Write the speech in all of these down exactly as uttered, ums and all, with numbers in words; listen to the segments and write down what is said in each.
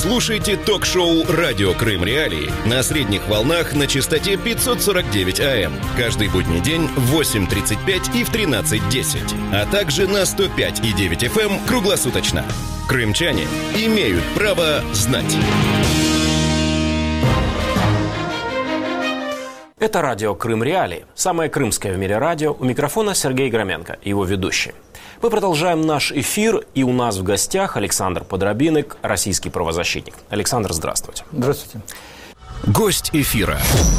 Слушайте ток-шоу «Радио Крым Реалии» на средних волнах на частоте пятьсот сорок девять АМ. Каждый будний день в восемь тридцать пять и в тринадцать десять. А также на сто пять и девять эф эм круглосуточно. Крымчане имеют право знать. Это радио «Крым Реалии», самое крымское в мире радио. У микрофона Сергей Громенко, его ведущий. Мы продолжаем наш эфир, и у нас в гостях Александр Подробинник, российский правозащитник. Александр, здравствуйте. Здравствуйте. Гость эфира.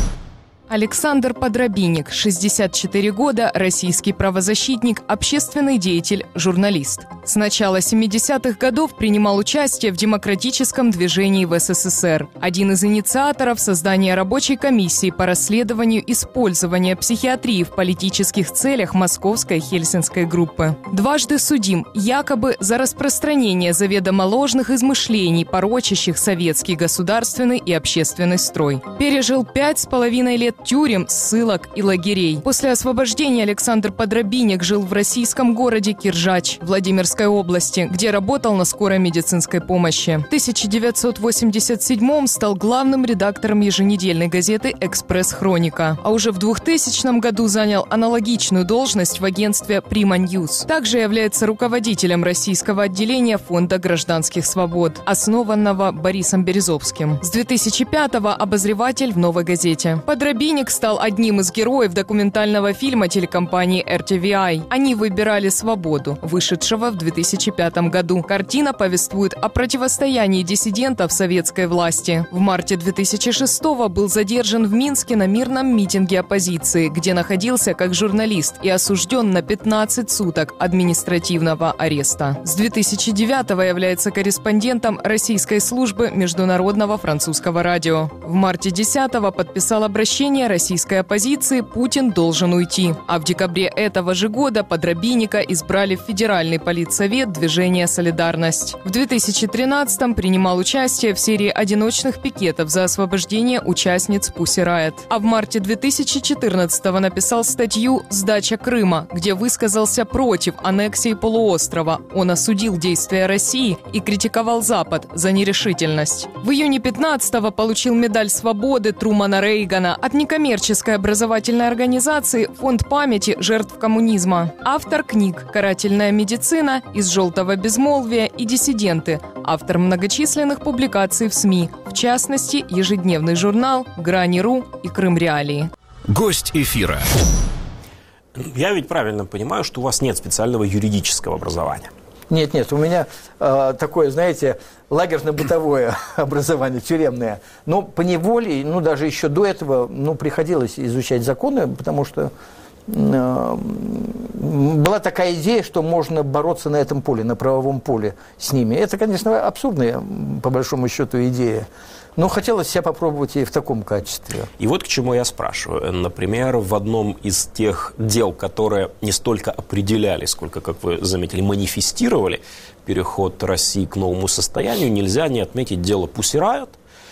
Александр Подробинник, шестьдесят четыре года, российский правозащитник, общественный деятель, журналист. С начала семидесятых годов принимал участие в демократическом движении в эс эс эс эр. Один из инициаторов создания рабочей комиссии по расследованию использования психиатрии в политических целях Московской Хельсинской группы. Дважды судим, якобы за распространение заведомо ложных измышлений, порочащих советский государственный и общественный строй. Пережил пять с половиной лет тюрем, ссылок и лагерей. После освобождения Александр Подробинник жил в российском городе Киржач, Владимирской области, где работал на скорой медицинской помощи. В тысяча девятьсот восемьдесят седьмом стал главным редактором еженедельной газеты «Экспресс-Хроника», а уже в двухтысячном году занял аналогичную должность в агентстве «Прима Ньюс». Также является руководителем российского отделения Фонда гражданских свобод, основанного Борисом Березовским. С две тысячи пятого обозреватель в «Новой газете». Подробинник стал одним из героев документального фильма телекомпании эр ти ви ай «Они выбирали свободу», вышедшего в две тысячи пятом году. Картина повествует о противостоянии диссидентов советской власти. В марте две тысячи шестого был задержан в Минске на мирном митинге оппозиции, где находился как журналист и осужден на пятнадцать суток административного ареста. С две тысячи девятого является корреспондентом российской службы Международного французского радио. В марте десятого подписал обращение российской оппозиции «Путин должен уйти». А в декабре этого же года Подробинника избрали в Федеральный политсовет движения «Солидарность». В две тысячи тринадцатом принимал участие в серии одиночных пикетов за освобождение участниц Pussy Riot. А в марте две тысячи четырнадцатого написал статью «Сдача Крыма», где высказался против аннексии полуострова. Он осудил действия России и критиковал Запад за нерешительность. В июне пятнадцатого получил медаль свободы Трумана Рейгана от некоммерческой образовательной организации «Фонд памяти жертв коммунизма». Автор книг «Карательная медицина», «Из желтого безмолвия» и «Диссиденты». Автор многочисленных публикаций в СМИ, в частности, ежедневный журнал «Грани.ру» и «Крым Реалии». Гость эфира. Я ведь правильно понимаю, что у вас нет специального юридического образования? Нет, нет, у меня э, такое, знаете, лагерно-бытовое образование, тюремное. Но поневоле, ну, даже еще до этого, ну, приходилось изучать законы, потому что э, была такая идея, что можно бороться на этом поле, на правовом поле с ними. Это, конечно, абсурдная, по большому счету, идея. Но хотелось себя попробовать и в таком качестве. И вот к чему я спрашиваю. Например, в одном из тех дел, которые не столько определяли, сколько, как вы заметили, манифестировали переход России к новому состоянию, нельзя не отметить дело Pussy Riot,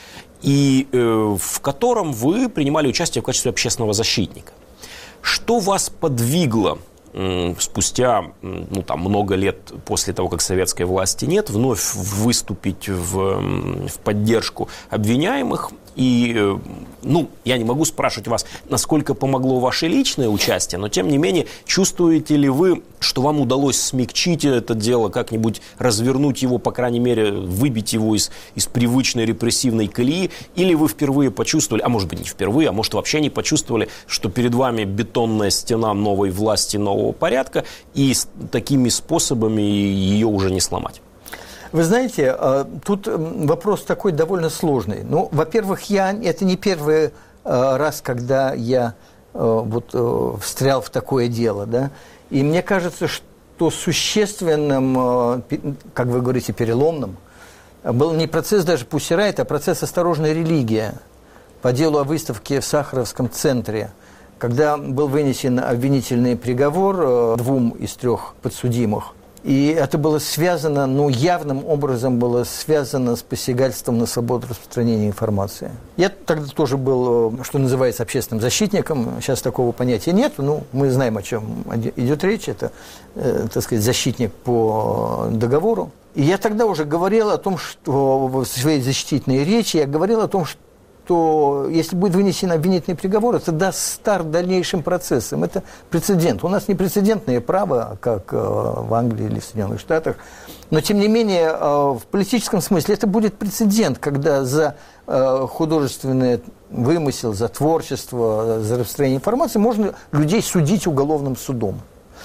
и э, в котором вы принимали участие в качестве общественного защитника. Что вас подвигло спустя, ну, там, много лет после того, как советской власти нет, вновь выступить в, в поддержку обвиняемых? И, ну, я не могу спрашивать вас, насколько помогло ваше личное участие, но, тем не менее, чувствуете ли вы, что вам удалось смягчить это дело, как-нибудь развернуть его, по крайней мере, выбить его из, из привычной репрессивной колеи, или вы впервые почувствовали, а может быть, не впервые, а может, вообще не почувствовали, что перед вами бетонная стена новой власти, нового порядка, и с такими способами ее уже не сломать? Вы знаете, тут вопрос такой довольно сложный. Ну, во-первых, я, это не первый раз, когда я вот встрял в такое дело, да, и мне кажется, что существенным, как вы говорите, переломным, был не процесс даже Pussy Riot, а процесс «Осторожная религия» по делу о выставке в Сахаровском центре, когда был вынесен обвинительный приговор двум из трех подсудимых. И это было связано, ну, явным образом было связано с посягательством на свободу распространения информации. Я тогда тоже был, что называется, общественным защитником. Сейчас такого понятия нет. Ну, мы знаем, о чем идет речь. Это, э, так сказать, защитник по договору. И я тогда уже говорил о том, что в своей защитительной речи я говорил о том, что что если будет вынесен обвинительный приговор, это даст старт дальнейшим процессам. Это прецедент. У нас не прецедентное право, как в Англии или в Соединенных Штатах, но, тем не менее, в политическом смысле это будет прецедент, когда за художественный вымысел, за творчество, за распространение информации можно людей судить уголовным судом.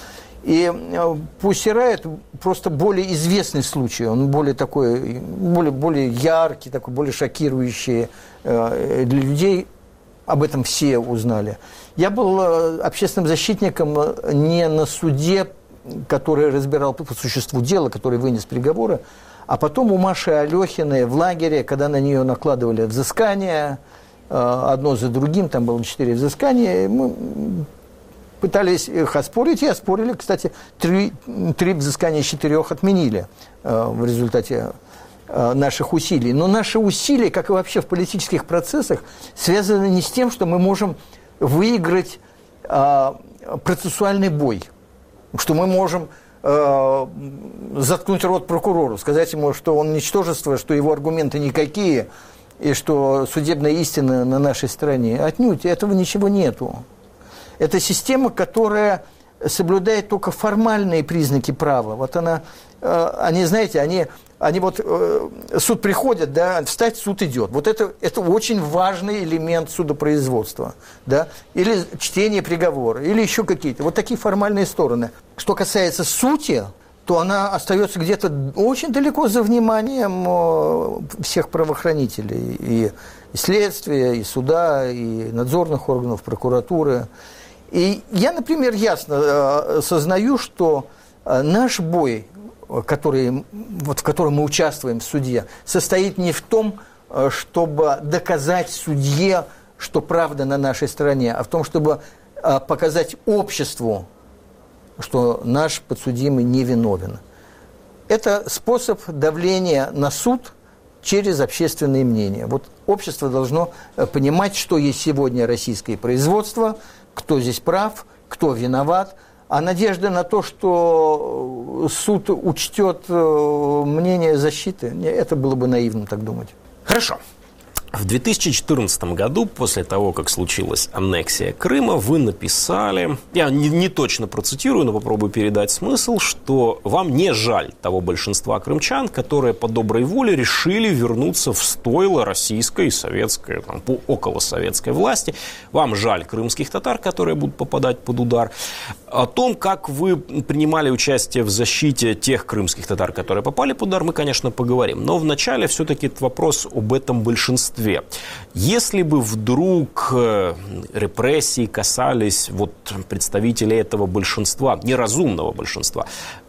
И Пусси Райот просто более известный случай, он более такой, более, более яркий, такой, более шокирующий для людей, об этом все узнали. Я был общественным защитником не на суде, который разбирал по существу дела, который вынес приговоры, а потом у Маши Алехиной в лагере, когда на нее накладывали взыскания, одно за другим, там было четыре взыскания, мы пытались их оспорить, и оспорили. Кстати, три, три взыскания из четырех отменили э, в результате э, наших усилий. Но наши усилия, как и вообще в политических процессах, связаны не с тем, что мы можем выиграть э, процессуальный бой, что мы можем э, заткнуть рот прокурору, сказать ему, что он ничтожество, что его аргументы никакие, и что судебная истина на нашей стороне. Отнюдь, этого ничего нету. Это система, которая соблюдает только формальные признаки права. Вот она, э, они, знаете, они, они вот, э, суд приходит, да, встать, суд идет. Вот это, это очень важный элемент судопроизводства, да, или чтение приговора, или еще какие-то. Вот такие формальные стороны. Что касается сути, то она остается где-то очень далеко за вниманием э, всех правоохранителей, и, и следствия, и суда, и надзорных органов, прокуратуры. И я, например, ясно э, сознаю, что э, наш бой, который, вот, в котором мы участвуем в суде, состоит не в том, э, чтобы доказать судье, что правда на нашей стороне, а в том, чтобы э, показать обществу, что наш подсудимый невиновен. Это способ давления на суд через общественное мнение. Вот общество должно понимать, что есть сегодня российское производство, кто здесь прав, кто виноват. А надежда на то, что суд учтет мнение защиты, это было бы наивно так думать. Хорошо. В две тысячи четырнадцатом году, после того, как случилась аннексия Крыма, вы написали, я не, не точно процитирую, но попробую передать смысл, что вам не жаль того большинства крымчан, которые по доброй воле решили вернуться в стойло российской, советской, там, околосоветской власти. Вам жаль крымских татар, которые будут попадать под удар. О том, как вы принимали участие в защите тех крымских татар, которые попали под удар, мы, конечно, поговорим. Но вначале все-таки вопрос об этом большинстве. Если бы вдруг репрессии касались вот представителей этого большинства, неразумного большинства,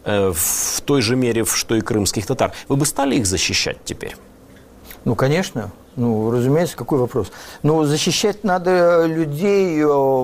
в той же мере, что и крымских татар, вы бы стали их защищать теперь? Ну, конечно. Ну, разумеется, какой вопрос? Ну, защищать надо людей...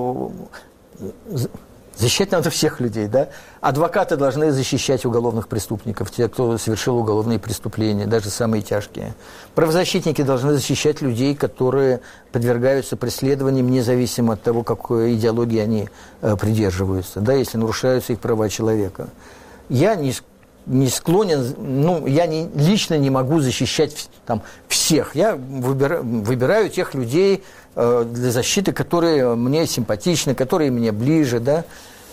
Защищать надо всех людей, да? Адвокаты должны защищать уголовных преступников, те, кто совершил уголовные преступления, даже самые тяжкие. Правозащитники должны защищать людей, которые подвергаются преследованиям, независимо от того, какой идеологии они э, придерживаются, да, если нарушаются их права человека. Я не, не склонен, ну, я не, лично не могу защищать там всех. Я выбираю, выбираю тех людей э, для защиты, которые мне симпатичны, которые мне ближе, да.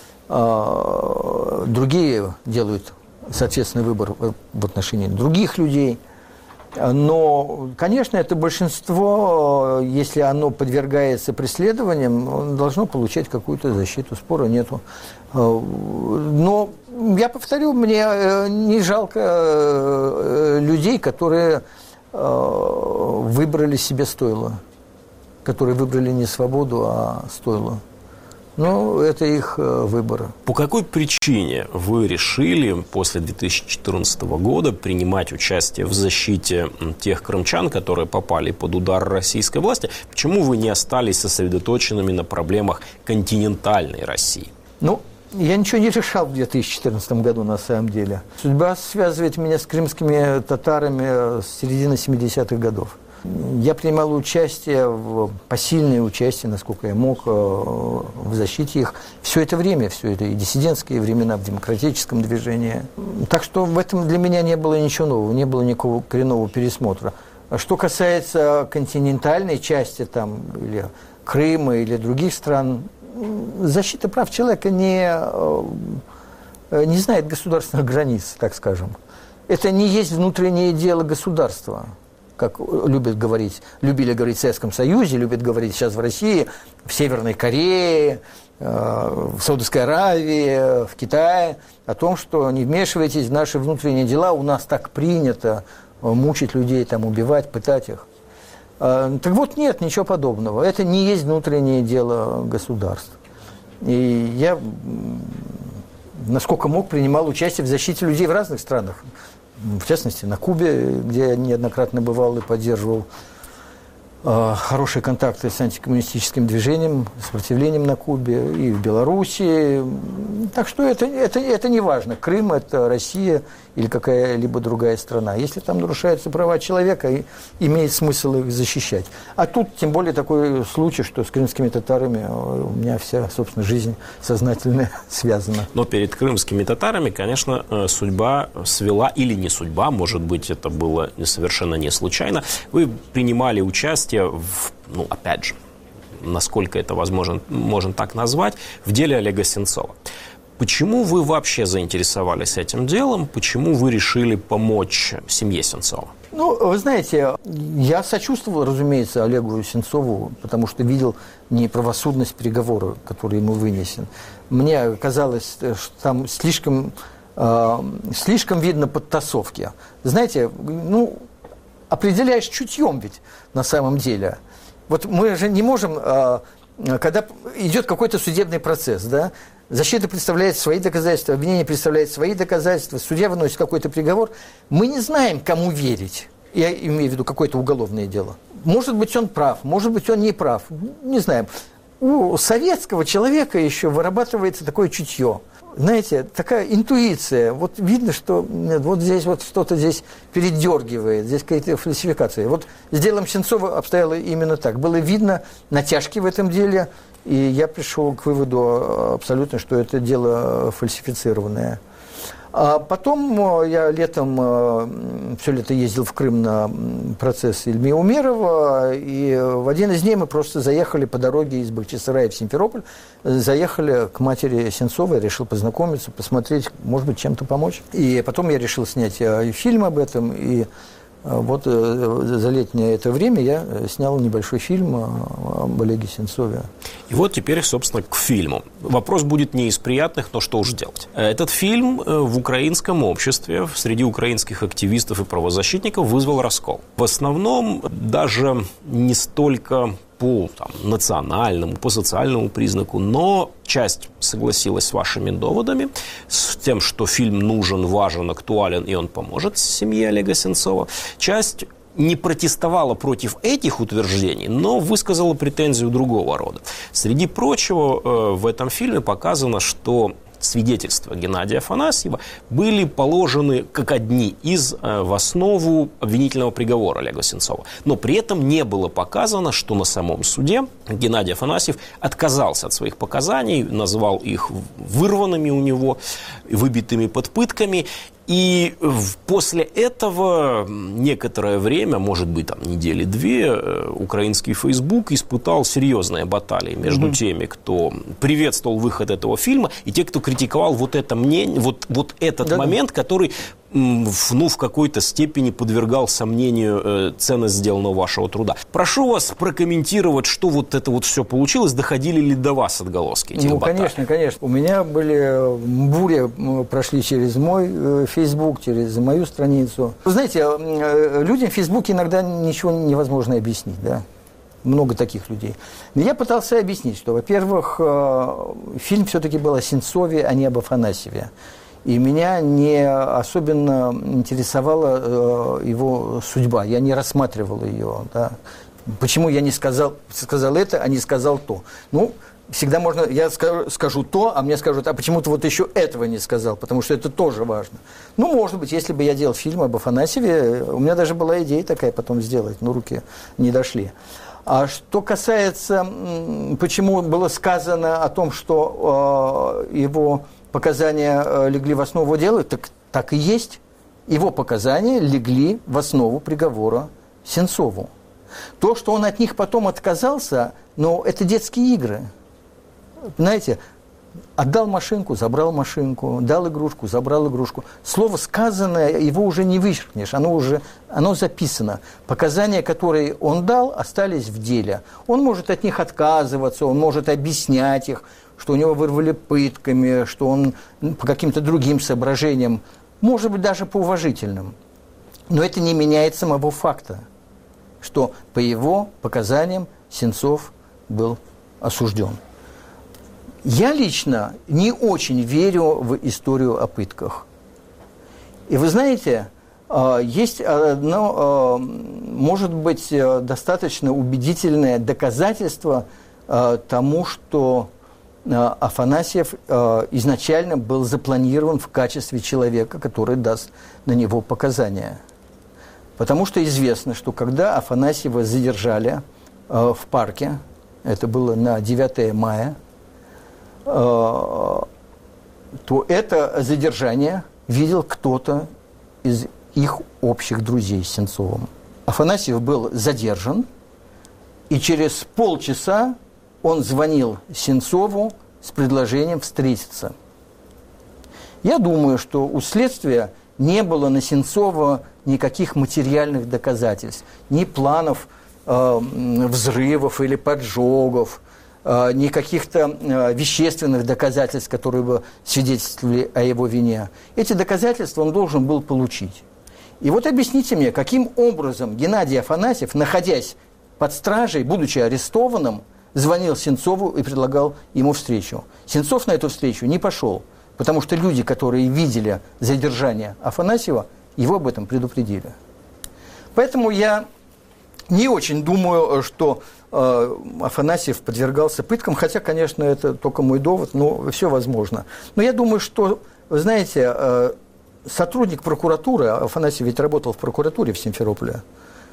Э, другие делают, соответственно, выбор в отношении других людей. Но, конечно, это большинство, если оно подвергается преследованиям, должно получать какую-то защиту, спора нету. Но, я повторю, мне не жалко людей, которые выбрали себе стойло, которые выбрали не свободу, а стойло. Ну, это их выбор. По какой причине вы решили после две тысячи четырнадцатого года принимать участие в защите тех крымчан, которые попали под удар российской власти? Почему вы не остались сосредоточенными на проблемах континентальной России? Ну, я ничего не решал в две тысячи четырнадцатом году, на самом деле. Судьба связывает меня с крымскими татарами с середины семидесятых годов. Я принимал участие, в, посильное участие, насколько я мог, в защите их все это время, все это и диссидентские времена в демократическом движении. Так что в этом для меня не было ничего нового, не было никакого коренного пересмотра. А что касается континентальной части, там, или Крыма, или других стран, защита прав человека не, не знает государственных границ, так скажем. Это не есть внутреннее дело государства, как любят говорить, любили говорить в Советском Союзе, любят говорить сейчас в России, в Северной Корее, в Саудовской Аравии, в Китае, о том, что не вмешивайтесь в наши внутренние дела, у нас так принято мучить людей, там, убивать, пытать их. Так вот, нет, ничего подобного. Это не есть внутреннее дело государства. И я, насколько мог, принимал участие в защите людей в разных странах. В частности, на Кубе, где я неоднократно бывал и поддерживал э, хорошие контакты с антикоммунистическим движением, сопротивлением на Кубе, и в Белоруссии. Так что это, это, это не важно. Крым – это Россия или какая-либо другая страна. Если там нарушаются права человека, имеет смысл их защищать. А тут, тем более, такой случай, что с крымскими татарами у меня вся, собственно, жизнь сознательная связана. Но перед крымскими татарами, конечно, судьба свела, или не судьба, может быть, это было совершенно не случайно. Вы принимали участие в, ну, опять же, насколько это возможно, можно так назвать, в деле Олега Сенцова. Почему вы вообще заинтересовались этим делом? Почему вы решили помочь семье Сенцова? Ну, вы знаете, я сочувствовал, разумеется, Олегу Сенцову, потому что видел неправосудность приговора, который ему вынесен. Мне казалось, что там слишком, э, слишком видно подтасовки. Знаете, ну, определяешь чутьем ведь на самом деле. Вот мы же не можем, э, когда идет какой-то судебный процесс, да, защита представляет свои доказательства, обвинение представляет свои доказательства, судья выносит какой-то приговор. Мы не знаем, кому верить. Я имею в виду какое-то уголовное дело. Может быть, он прав, может быть, он не прав. Не знаем. У советского человека еще вырабатывается такое чутье. Знаете, такая интуиция. Вот видно, что вот здесь вот что-то здесь передергивает, здесь какая-то фальсификация. Вот с делом Сенцова обстояло именно так. Было видно натяжки в этом деле. И я пришел к выводу абсолютно, что это дело фальсифицированное. А потом я летом, все лето ездил в Крым на процесс Ильми Умерова, и в один из дней мы просто заехали по дороге из Бахчисарая в Симферополь, заехали к матери Сенцова, я решил познакомиться, посмотреть, может быть, чем-то помочь. И потом я решил снять фильм об этом, и вот за летнее это время я снял небольшой фильм об Олеге Сенцове. И вот теперь, собственно, к фильму. Вопрос будет не из приятных, но что уж делать. Этот фильм в украинском обществе, среди украинских активистов и правозащитников вызвал раскол. В основном даже не столько по там, национальному, по социальному признаку, но часть согласилась с вашими доводами, с тем, что фильм нужен, важен, актуален, и он поможет семье Олега Сенцова. Часть не протестовала против этих утверждений, но высказала претензию другого рода. Среди прочего, в этом фильме показано, что свидетельства Геннадия Афанасьева были положены как одни из в основу обвинительного приговора Олега Сенцова. Но при этом не было показано, что на самом суде Геннадий Афанасьев отказался от своих показаний, назвал их вырванными у него, выбитыми под пытками. И после этого некоторое время, может быть, там недели две, украинский Facebook испытал серьезные баталии между mm-hmm. теми, кто приветствовал выход этого фильма, и те, кто критиковал вот это мнение, вот, вот этот да, момент, да. который ну, в какой-то степени подвергал сомнению э, ценность сделанного вашего труда. Прошу вас прокомментировать, что вот это вот все получилось, доходили ли до вас отголоски этих ну, баталий? Конечно, конечно. У меня были бури, прошли через мой э, Facebook, через мою страницу. Вы знаете, э, людям в Фейсбуке иногда ничего невозможно объяснить, да? Много таких людей. Но я пытался объяснить, что, во-первых, э, фильм все-таки был о Сенцове, а не об Афанасьеве. И меня не особенно интересовала э, его судьба. Я не рассматривал ее. Да. Почему я не сказал, сказал это, а не сказал то? Ну, всегда можно, я скажу, скажу то, а мне скажут, а почему ты вот еще этого не сказал, потому что это тоже важно. Ну, может быть, если бы я делал фильм об Афанасьеве, у меня даже была идея такая потом сделать, но руки не дошли. А что касается, почему было сказано о том, что э, его показания э, легли в основу дела, так, так и есть. Его показания легли в основу приговора Сенцову. То, что он от них потом отказался, ну, это детские игры. Знаете, отдал машинку, забрал машинку, дал игрушку, забрал игрушку. Слово сказанное, его уже не вычеркнешь, оно уже оно записано. Показания, которые он дал, остались в деле. Он может от них отказываться, он может объяснять их, что у него вырвали пытками, что он по каким-то другим соображениям, может быть, даже по уважительным. Но это не меняет самого факта, что по его показаниям Сенцов был осужден. Я лично не очень верю в историю о пытках. И вы знаете, есть одно, может быть, достаточно убедительное доказательство тому, что Афанасьев изначально был запланирован в качестве человека, который даст на него показания. Потому что известно, что когда Афанасьева задержали в парке, это было на девятое мая, то это задержание видел кто-то из их общих друзей с Сенцовым. Афанасьев был задержан, и через полчаса он звонил Сенцову с предложением встретиться. Я думаю, что у следствия не было на Сенцова никаких материальных доказательств, ни планов э, взрывов или поджогов, э, ни каких-то э, вещественных доказательств, которые бы свидетельствовали о его вине. Эти доказательства он должен был получить. И вот объясните мне, каким образом Геннадий Афанасьев, находясь под стражей, будучи арестованным, звонил Сенцову и предлагал ему встречу. Сенцов на эту встречу не пошел, потому что люди, которые видели задержание Афанасьева, его об этом предупредили. Поэтому я не очень думаю, что э, Афанасьев подвергался пыткам, хотя, конечно, это только мой довод, но все возможно. Но я думаю, что, вы знаете, э, сотрудник прокуратуры, Афанасьев ведь работал в прокуратуре в Симферополе,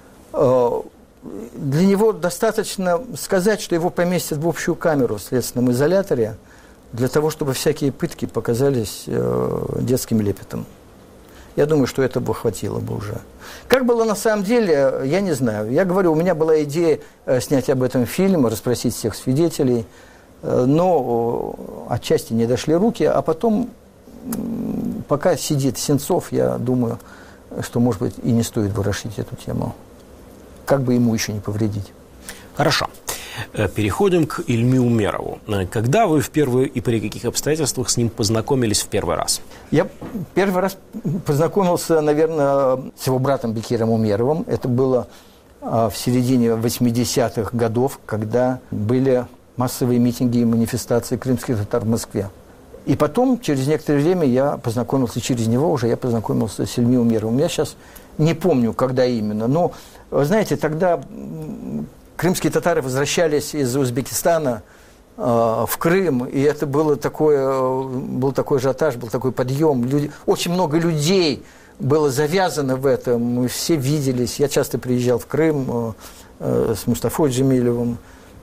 э, для него достаточно сказать, что его поместят в общую камеру в следственном изоляторе, для того, чтобы всякие пытки показались э, детским лепетом. Я думаю, что этого хватило бы уже. Как было на самом деле, я не знаю. Я говорю, у меня была идея э, снять об этом фильм, расспросить всех свидетелей, э, но э, отчасти не дошли руки, а потом, э, пока сидит Сенцов, я думаю, что, может быть, и не стоит ворошить эту тему. Как бы ему еще не повредить. Хорошо. Переходим к Ильме Умерову. Когда вы впервые и при каких обстоятельствах с ним познакомились в первый раз? Я первый раз познакомился, наверное, с его братом Бекиром Умеровым. Это было в середине восьмидесятых годов, когда были массовые митинги и манифестации крымских татар в Москве. И потом, через некоторое время, я познакомился, через него уже я познакомился с Ильмой Умеровым. Я сейчас не помню, когда именно, но, вы знаете, тогда крымские татары возвращались из Узбекистана э, в Крым, и это было такое, был такой ажиотаж, был такой подъем. Люди, очень много людей было завязано в этом, мы все виделись. Я часто приезжал в Крым э, э, с Мустафой Джемилевым,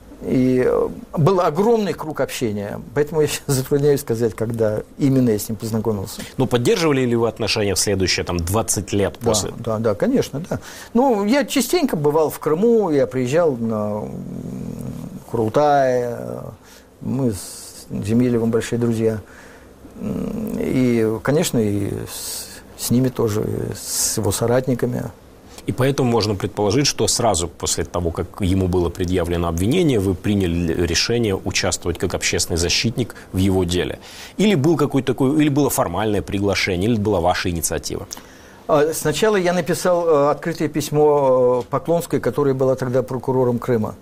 и был огромный круг общения. Поэтому я сейчас затрудняюсь сказать, когда именно я с ним познакомился. Ну, поддерживали ли вы отношения в следующие там, двадцать лет после? Да, да, да, конечно, да. Ну, я частенько бывал в Крыму, я приезжал на Курултай, мы с Джемилевым большие друзья. И, конечно, и с, с ними тоже, и с его соратниками. И поэтому можно предположить, что сразу после того, как ему было предъявлено обвинение, вы приняли решение участвовать как общественный защитник в его деле. Или был какой-то такой, или было формальное приглашение, или была ваша инициатива? Сначала я написал открытое письмо Поклонской, которая была тогда прокурором Крыма.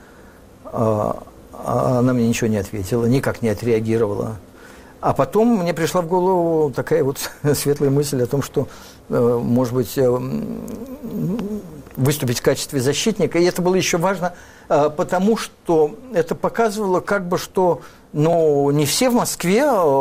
Она мне ничего не ответила, никак не отреагировала. А потом мне пришла в голову такая вот светлая мысль о том, что, может быть, выступить в качестве защитника. И это было еще важно, потому что это показывало, как бы, что ну, не все в Москве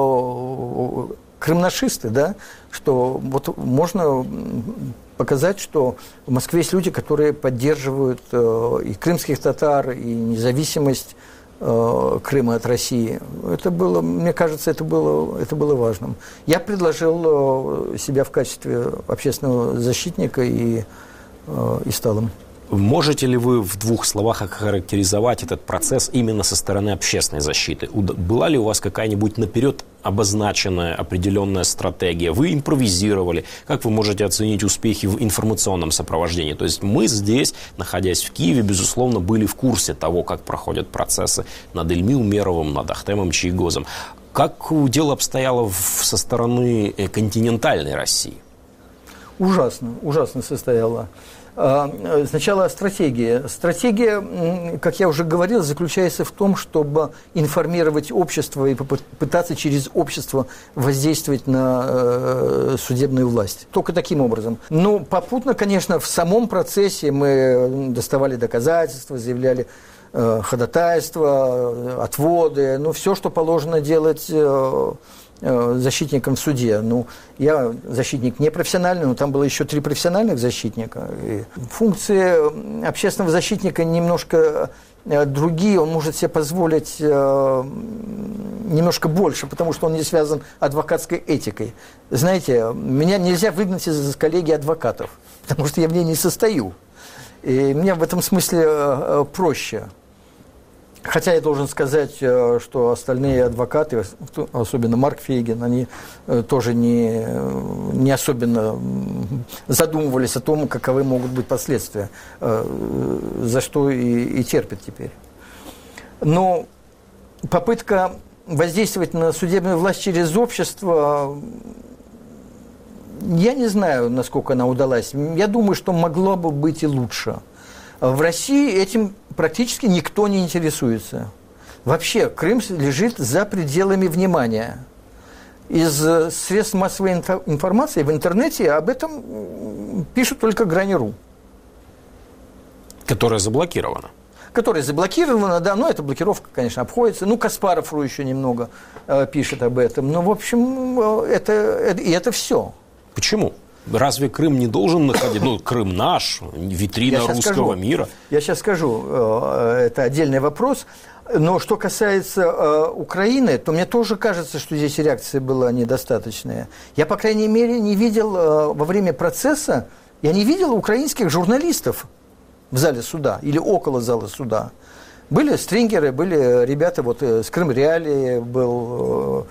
крымнашисты, да, что вот можно показать, что в Москве есть люди, которые поддерживают и крымских татар, и независимость Крыма от России. Это было, мне кажется, это было, это было важным. Я предложил себя в качестве общественного защитника и, и стал им. Можете ли вы в двух словах охарактеризовать этот процесс именно со стороны общественной защиты? Была ли у вас какая-нибудь наперед обозначенная определенная стратегия? Вы импровизировали? Как вы можете оценить успехи в информационном сопровождении? То есть мы здесь, находясь в Киеве, безусловно, были в курсе того, как проходят процессы над Ильми Умеровым, над Ахтемом Чийгозом. Как дело обстояло со стороны континентальной России? Ужасно, ужасно состояло. Сначала стратегия. Стратегия, как я уже говорил, заключается в том, чтобы информировать общество и попытаться через общество воздействовать на судебную власть. Только таким образом. Но попутно, конечно, в самом процессе мы доставали доказательства, заявляли ходатайства, отводы, ну, все, что положено делать защитником в суде. Ну, я защитник непрофессиональный, но там было еще три профессиональных защитника. И функции общественного защитника немножко другие, он может себе позволить немножко больше, потому что он не связан адвокатской этикой. Знаете, меня нельзя выгнать из коллегии адвокатов, потому что я в ней не состою. И мне в этом смысле проще. Хотя я должен сказать, что остальные адвокаты, особенно Марк Фейгин, они тоже не, не особенно задумывались о том, каковы могут быть последствия, за что и, и терпят теперь. Но попытка воздействовать на судебную власть через общество, я не знаю, насколько она удалась. Я думаю, что могло бы быть и лучше. В России этим практически никто не интересуется. Вообще, Крым лежит за пределами внимания. Из средств массовой информации в интернете об этом пишут только Грани.ру. Которая заблокирована. Которая заблокирована, да, но эта блокировка, конечно, обходится. Ну, Каспаров.ру еще немного э, пишет об этом. Но, в общем, это, это, и это все. Почему? Разве Крым не должен находить? Ну, Крым наш, витрина русского скажу, мира. Я сейчас скажу, это отдельный вопрос. Но что касается Украины, то мне тоже кажется, что здесь реакция была недостаточная. Я, по крайней мере, не видел во время процесса, я не видел украинских журналистов в зале суда или около зала суда. Были стрингеры, были ребята, вот с Крым Реалии был...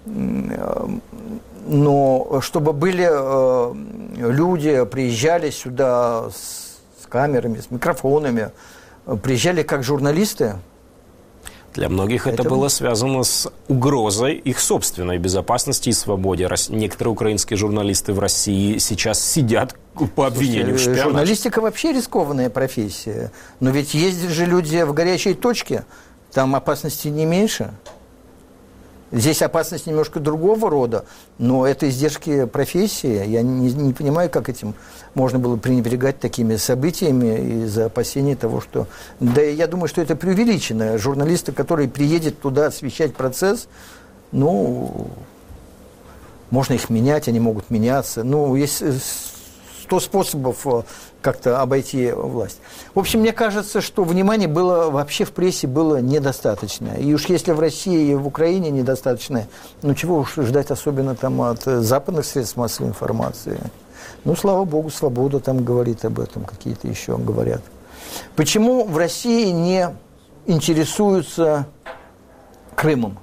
Но чтобы были э, люди, приезжали сюда с, с камерами, с микрофонами, приезжали как журналисты. Для многих это, это было связано с угрозой их собственной безопасности и свободе. Некоторые украинские журналисты в России сейчас сидят по обвинению в шпионаже. Журналистика вообще рискованная профессия. Но ведь ездят же люди в горячей точке, там опасности не меньше. Здесь опасность немножко другого рода, но это издержки профессии. Я не, не понимаю, как этим можно было пренебрегать такими событиями из-за опасений того, что... Да я думаю, что это преувеличено. Журналисты, которые приедут туда освещать процесс, ну, можно их менять, они могут меняться. Ну, есть сто способов как-то обойти власть. В общем, мне кажется, что внимания было вообще в прессе было недостаточно. И уж если в России и в Украине недостаточно, ну чего уж ждать особенно там от западных средств массовой информации. Ну, слава богу, свобода там говорит об этом, какие-то еще говорят. Почему в России не интересуются Крымом?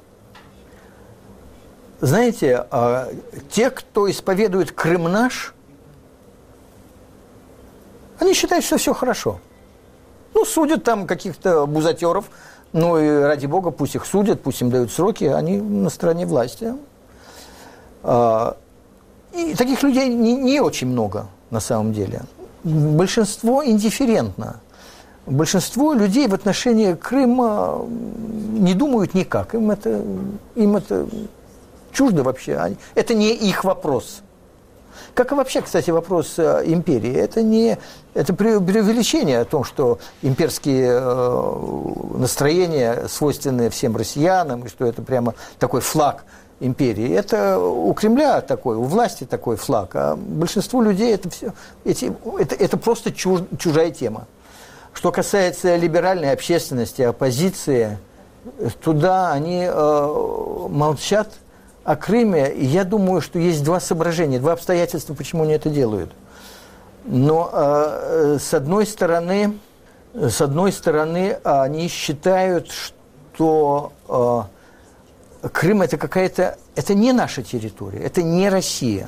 Знаете, те, кто исповедует Крым наш, они считают, что все хорошо. Ну, судят там каких-то бузатеров, ну и ради бога, пусть их судят, пусть им дают сроки, они на стороне власти. И таких людей не, не очень много на самом деле. Большинство индифферентно. Большинство людей в отношении Крыма не думают никак. Им это, им это чуждо вообще. Это не их вопрос. Как и вообще, кстати, вопрос империи. Это не это преувеличение о том, что имперские настроения свойственны всем россиянам, и что это прямо такой флаг империи. Это у Кремля такой, у власти такой флаг, а большинству людей это, все, эти, это, это просто чуж, чужая тема. Что касается либеральной общественности, оппозиции, туда они э, молчат о Крыме, и я думаю, что есть два соображения, два обстоятельства, почему они это делают. Но э, с одной стороны, с одной стороны, они считают, что э, Крым это какая-то, это не наша территория, это не Россия.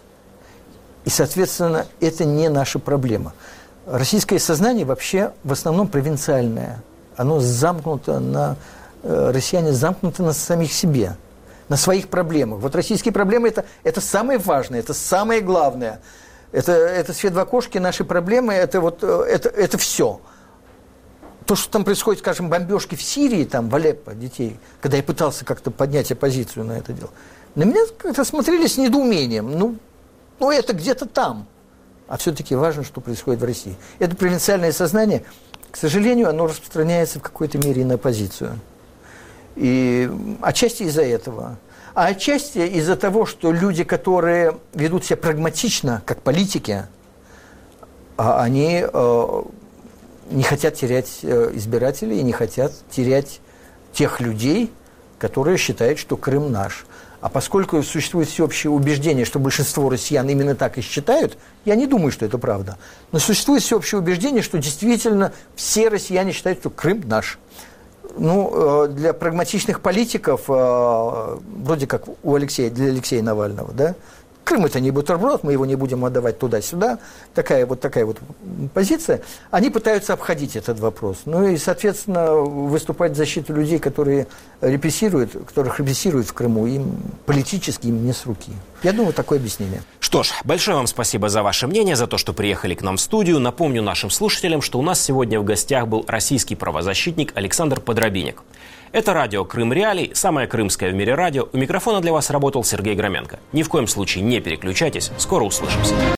И, соответственно, это не наша проблема. Российское сознание вообще в основном провинциальное. Оно замкнуто на... Россияне замкнуты на самих себе, на своих проблемах. Вот российские проблемы это, – это самое важное, это самое главное. Это, это свет в окошке, наши проблемы – это, вот, это, это все. То, что там происходит, скажем, бомбежки в Сирии, там, в Алеппо, детей, когда я пытался как-то поднять оппозицию на это дело, на меня как-то смотрели с недоумением. Ну, ну это где-то там. А все-таки важно, что происходит в России. Это провинциальное сознание, к сожалению, оно распространяется в какой-то мере и на оппозицию. И отчасти из-за этого. А отчасти из-за того, что люди, которые ведут себя прагматично, как политики, они э, не хотят терять избирателей и не хотят терять тех людей, которые считают, что Крым наш. А поскольку существует всеобщее убеждение, что большинство россиян именно так и считают, я не думаю, что это правда. Но существует всеобщее убеждение, что действительно все россияне считают, что Крым наш. Ну, для прагматичных политиков, вроде как у Алексея, для Алексея Навального, да, Крым это не бутерброд, мы его не будем отдавать туда-сюда, такая вот такая вот позиция. Они пытаются обходить этот вопрос. Ну и, соответственно, выступать в защиту людей, которые репрессируют, которых репрессируют в Крыму, им политически им не с руки. Я думаю, такое объяснение. Что ж, большое вам спасибо за ваше мнение, за то, что приехали к нам в студию. Напомню нашим слушателям, что у нас сегодня в гостях был российский правозащитник Александр Подробинник. Это радио «Крым Реалии», самое крымское в мире радио. У микрофона для вас работал Сергей Громенко. Ни в коем случае не переключайтесь, скоро услышимся.